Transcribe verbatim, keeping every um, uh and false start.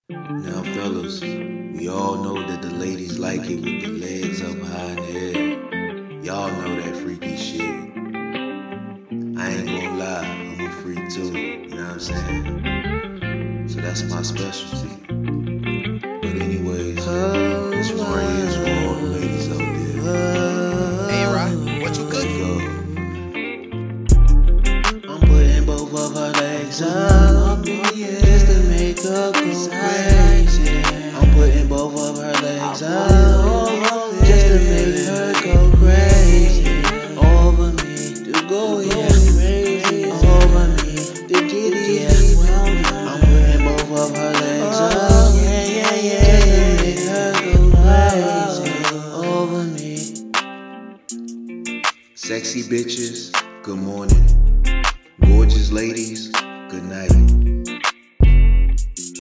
Now, fellas, we all know that the ladies like it with the legs up high in the air. Y'all know that freaky shit. I ain't gonna lie, I'm a freak too, you know what I'm saying? So that's my specialty. But anyways, this one right here is for all the ladies out there. Hey, Rock, what you cooking? I'm putting both of her legs up just to make her go crazy. I'm putting both of her legs up just to make her go crazy. Over me to go yeah crazy. Over me to get it yeah. I'm putting both of her legs up yeah yeah yeah just to make her go crazy. Over me. Sexy bitch